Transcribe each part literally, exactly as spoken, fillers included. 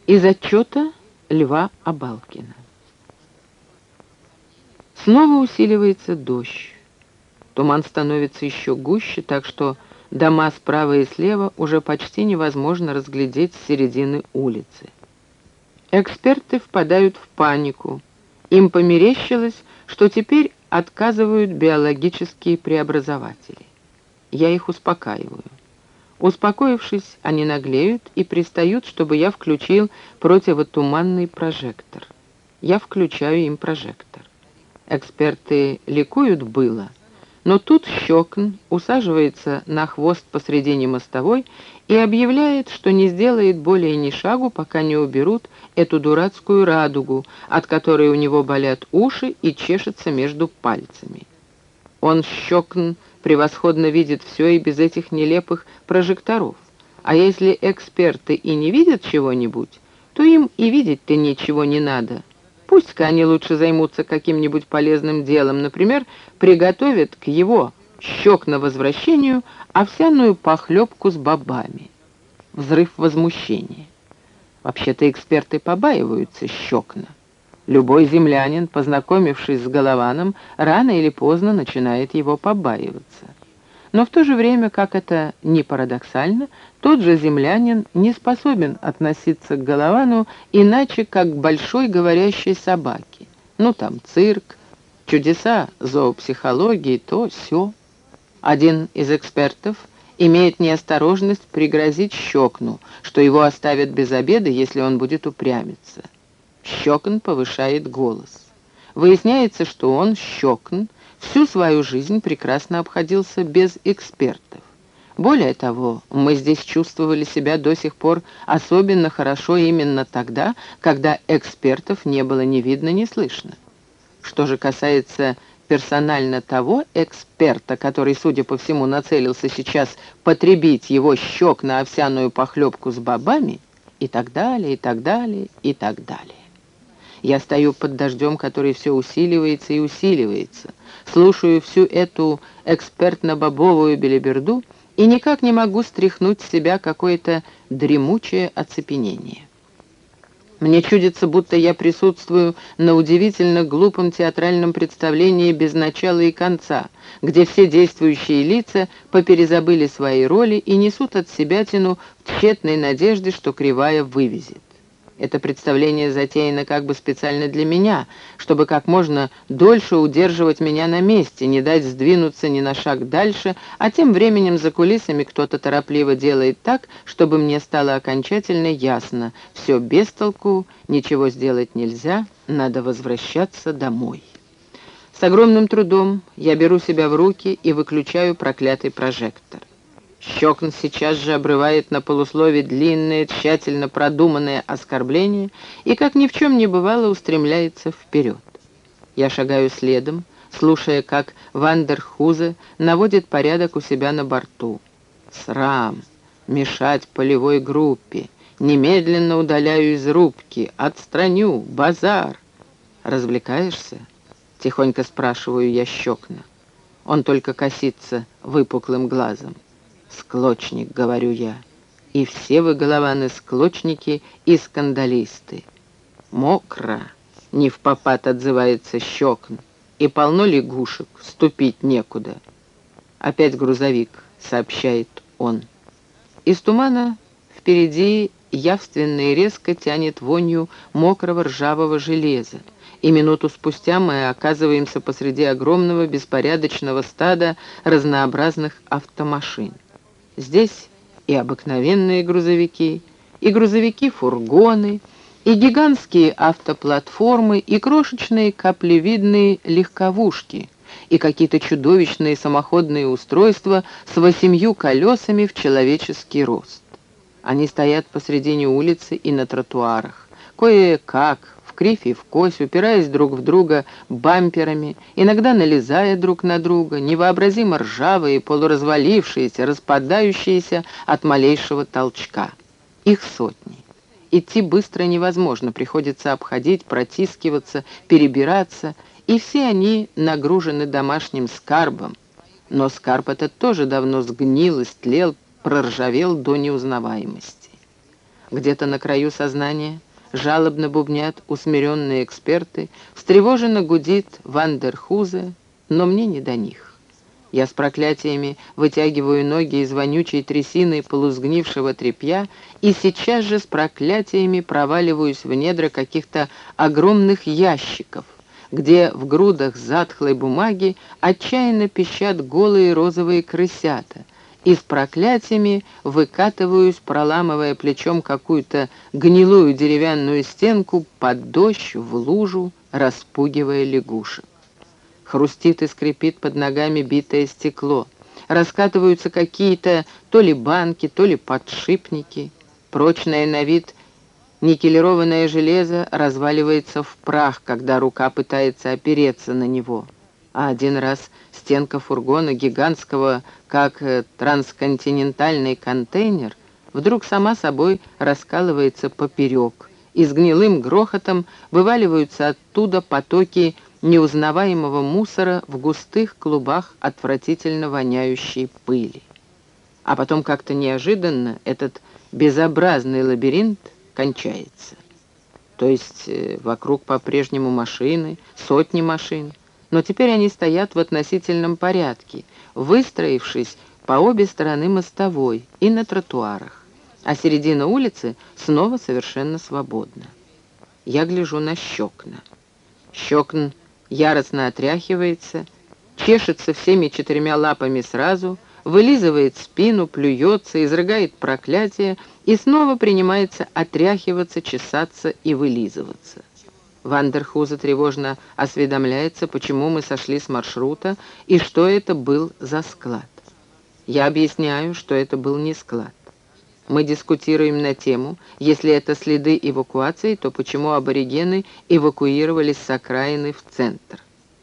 Из отчета Льва Абалкина. Снова усиливается дождь. Туман становится еще гуще, так что дома справа и слева уже почти невозможно разглядеть с середины улицы. Эксперты впадают в панику. Им померещилось, что теперь отказывают биологические преобразователи. Я их успокаиваю. Успокоившись, они наглеют и пристают, чтобы я включил противотуманный прожектор. Я включаю им прожектор. Эксперты ликуют было, но тут Щекн усаживается на хвост посредине мостовой и объявляет, что не сделает более ни шагу, пока не уберут эту дурацкую радугу, от которой у него болят уши и чешется между пальцами. Он, Щекн, превосходно видит все и без этих нелепых прожекторов. А если эксперты и не видят чего-нибудь, то им и видеть-то ничего не надо. Пусть-ка они лучше займутся каким-нибудь полезным делом, например, приготовят к его, Щекна, возвращению овсяную похлебку с бобами. Взрыв возмущения. Вообще-то эксперты побаиваются Щекна. Любой землянин, познакомившись с Голованом, рано или поздно начинает его побаиваться. Но в то же время, как это ни парадоксально, тот же землянин не способен относиться к Головану иначе, как к большой говорящей собаке. Ну там цирк, чудеса зоопсихологии, то сё. Один из экспертов имеет неосторожность пригрозить Щекну, что его оставят без обеда, если он будет упрямиться. Щекн повышает голос. Выясняется, что он, Щекн, всю свою жизнь прекрасно обходился без экспертов. Более того, мы здесь чувствовали себя до сих пор особенно хорошо именно тогда, когда экспертов не было ни видно, ни слышно. Что же касается персонально того эксперта, который, судя по всему, нацелился сейчас потребить его Щек на овсяную похлебку с бобами, и так далее, и так далее, и так далее. Я стою под дождем, который все усиливается и усиливается, слушаю всю эту экспертно-бобовую белиберду и никак не могу стряхнуть с себя какое-то дремучее оцепенение. Мне чудится, будто я присутствую на удивительно глупом театральном представлении без начала и конца, где все действующие лица поперезабыли свои роли и несут от себятину в тщетной надежде, что кривая вывезет. Это представление затеяно как бы специально для меня, чтобы как можно дольше удерживать меня на месте, не дать сдвинуться ни на шаг дальше, а тем временем за кулисами кто-то торопливо делает так, чтобы мне стало окончательно ясно: все без толку, ничего сделать нельзя, надо возвращаться домой. С огромным трудом я беру себя в руки и выключаю проклятый прожектор. Щекн сейчас же обрывает на полуслове длинное, тщательно продуманное оскорбление и, как ни в чем не бывало, устремляется вперед. Я шагаю следом, слушая, как Вандерхузе наводит порядок у себя на борту. Срам, мешать полевой группе, немедленно удаляю из рубки, отстраню, базар. «Развлекаешься?» — тихонько спрашиваю я Щекна. Он только косится выпуклым глазом. «Склочник», — говорю я, — «и все вы, Голованы, склочники и скандалисты». «Мокро», — невпопад отзывается Щекн, — «и полно лягушек, ступить некуда». «Опять грузовик», — сообщает он. Из тумана впереди явственно и резко тянет вонью мокрого ржавого железа, и минуту спустя мы оказываемся посреди огромного беспорядочного стада разнообразных автомашин. Здесь и обыкновенные грузовики, и грузовики-фургоны, и гигантские автоплатформы, и крошечные каплевидные легковушки, и какие-то чудовищные самоходные устройства с восемью колесами в человеческий рост. Они стоят посредине улицы и на тротуарах, кое-как, в кривь и в кось, упираясь друг в друга бамперами, иногда налезая друг на друга, невообразимо ржавые, полуразвалившиеся, распадающиеся от малейшего толчка. Их сотни. Идти быстро невозможно, приходится обходить, протискиваться, перебираться, и все они нагружены домашним скарбом. Но скарб этот тоже давно сгнил, истлел, проржавел до неузнаваемости. Где-то на краю сознания жалобно бубнят усмиренные эксперты, встревоженно гудит Вандерхузе, но мне не до них. Я с проклятиями вытягиваю ноги из вонючей трясины полусгнившего тряпья и сейчас же с проклятиями проваливаюсь в недра каких-то огромных ящиков, где в грудах затхлой бумаги отчаянно пищат голые розовые крысята, и с проклятиями выкатываюсь, проламывая плечом какую-то гнилую деревянную стенку под дождь в лужу, распугивая лягушек. Хрустит и скрипит под ногами битое стекло. Раскатываются какие-то то ли банки, то ли подшипники. Прочное на вид никелированное железо разваливается в прах, когда рука пытается опереться на него. А один раз стенка фургона, гигантского, как трансконтинентальный контейнер, вдруг сама собой раскалывается поперек, и с гнилым грохотом вываливаются оттуда потоки неузнаваемого мусора в густых клубах отвратительно воняющей пыли. А потом как-то неожиданно этот безобразный лабиринт кончается. То есть э, вокруг по-прежнему машины, сотни машин, но теперь они стоят в относительном порядке, выстроившись по обе стороны мостовой и на тротуарах, а середина улицы снова совершенно свободна. Я гляжу на Щекна. Щекн яростно отряхивается, чешется всеми четырьмя лапами сразу, вылизывает спину, плюется, изрыгает проклятие и снова принимается отряхиваться, чесаться и вылизываться. Вандерхузе тревожно осведомляется, почему мы сошли с маршрута и что это был за склад. Я объясняю, что это был не склад. Мы дискутируем на тему, если это следы эвакуации, то почему аборигены эвакуировались с окраины в центр.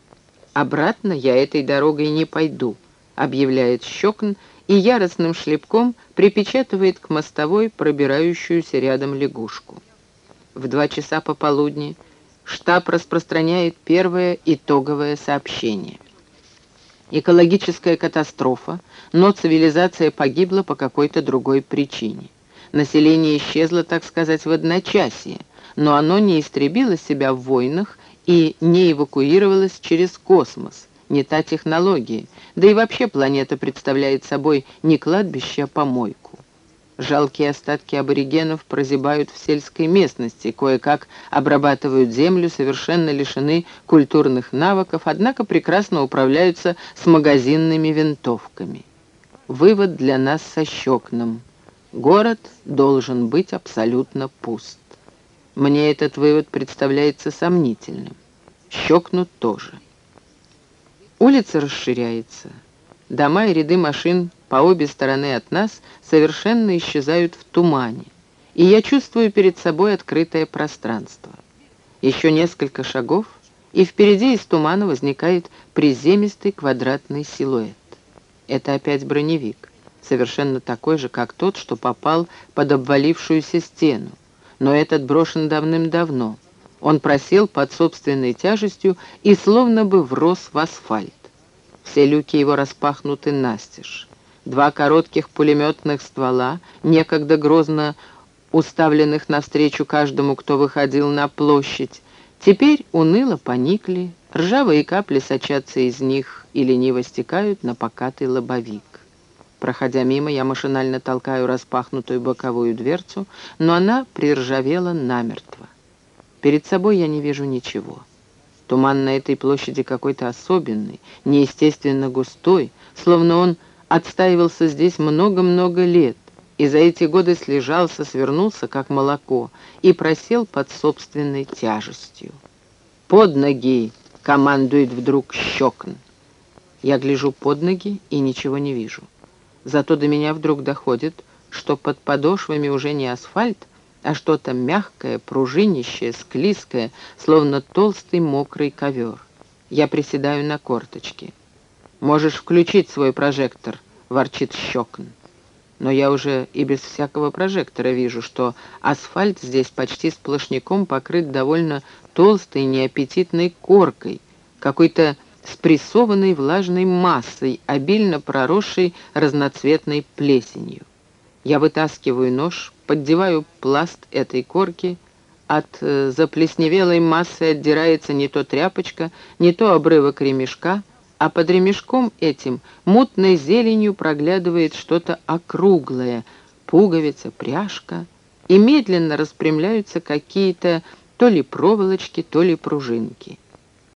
«Обратно я этой дорогой не пойду», — объявляет Щекн и яростным шлепком припечатывает к мостовой пробирающуюся рядом лягушку. В два часа пополудни штаб распространяет первое итоговое сообщение. Экологическая катастрофа, но цивилизация погибла по какой-то другой причине. Население исчезло, так сказать, в одночасье, но оно не истребило себя в войнах и не эвакуировалось через космос, не та технология, да и вообще планета представляет собой не кладбище, а помойку. Жалкие остатки аборигенов прозябают в сельской местности, кое-как обрабатывают землю, совершенно лишены культурных навыков, однако прекрасно управляются с магазинными винтовками. Вывод для нас со Щекном. Город должен быть абсолютно пуст. Мне этот вывод представляется сомнительным. Щекну тоже. Улица расширяется. Дома и ряды машин по обе стороны от нас совершенно исчезают в тумане, и я чувствую перед собой открытое пространство. Еще несколько шагов, и впереди из тумана возникает приземистый квадратный силуэт. Это опять броневик, совершенно такой же, как тот, что попал под обвалившуюся стену, но этот брошен давным-давно. Он просел под собственной тяжестью и словно бы врос в асфальт. Все люки его распахнуты настежь. Два коротких пулеметных ствола, некогда грозно уставленных навстречу каждому, кто выходил на площадь, теперь уныло поникли, ржавые капли сочатся из них и лениво стекают на покатый лобовик. Проходя мимо, я машинально толкаю распахнутую боковую дверцу, но она приржавела намертво. Перед собой я не вижу ничего. Туман на этой площади какой-то особенный, неестественно густой, словно он отстаивался здесь много-много лет, и за эти годы слежался, свернулся, как молоко, и просел под собственной тяжестью. «Под ноги!» — командует вдруг Щекн. Я гляжу под ноги и ничего не вижу. Зато до меня вдруг доходит, что под подошвами уже не асфальт, а что-то мягкое, пружинищее, склизкое, словно толстый мокрый ковер. Я приседаю на корточки. «Можешь включить свой прожектор», — ворчит Щекн. Но я уже и без всякого прожектора вижу, что асфальт здесь почти сплошняком покрыт довольно толстой неаппетитной коркой, какой-то спрессованной влажной массой, обильно проросшей разноцветной плесенью. Я вытаскиваю нож, поддеваю пласт этой корки, от э, заплесневелой массы отдирается не то тряпочка, не то обрывок ремешка, а под ремешком этим мутной зеленью проглядывает что-то округлое, пуговица, пряжка, и медленно распрямляются какие-то то ли проволочки, то ли пружинки.